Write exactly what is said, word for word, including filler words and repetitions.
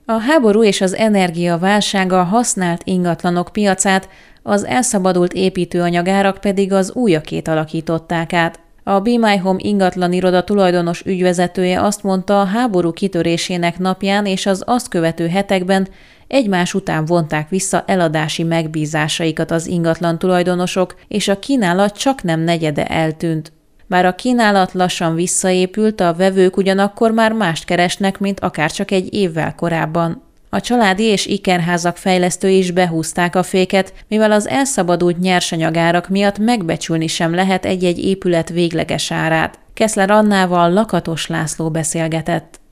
A háború és az energiaválsága használt ingatlanok piacát, az elszabadult építőanyagárak pedig az újakét alakították át. A Be My Home ingatlaniroda tulajdonos ügyvezetője azt mondta, a háború kitörésének napján és az azt követő hetekben egymás után vonták vissza eladási megbízásaikat az ingatlan tulajdonosok, és a kínálat csaknem negyede eltűnt. Bár a kínálat lassan visszaépült, a vevők ugyanakkor már mást keresnek, mint akárcsak egy évvel korábban. A családi és ikerházak fejlesztői is behúzták a féket, mivel az elszabadult nyersanyagárak miatt megbecsülni sem lehet egy-egy épület végleges árát. Keszler Annával Lakatos László beszélgetett.